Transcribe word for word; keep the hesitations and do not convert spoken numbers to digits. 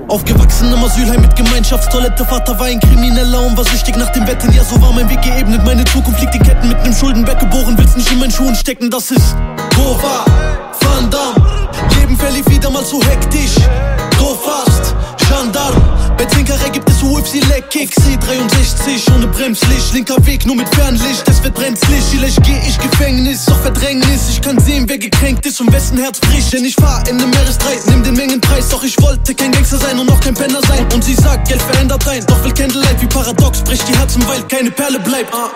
Aufgewachsen im Asylheim mit Gemeinschaftstoilette. Vater war ein Krimineller und war süchtig nach dem Wetten. Ja, so war mein Weg geebnet, meine Zukunft liegt in Ketten. Mit nem Schuldenberg geboren, willst nicht in meinen Schuhen stecken. Das ist Gova, Van Damme. Leben verlief wieder mal so hektisch. Go fast, Gendarm. Bei Zinkerei gibt es U F C-Leg-Kicks. C dreiundsechzig ohne Bremslicht. Linker Weg nur mit Fernlicht, es wird brenzlig. Vielleicht geh ich Gefängnis, doch Verdrängnis. Ich kann sehen, wer gekränkt ist und wessen Herz bricht. Denn ich fahr in nem Meeresstreit, nimm den Mengenpreis. Doch ich wollte kein Gangster sein und auch kein Penner sein. Und sie sagt, Geld verändert rein, doch will Candlelight wie Paradox. Bricht die Herzen, weil keine Perle bleibt. ah.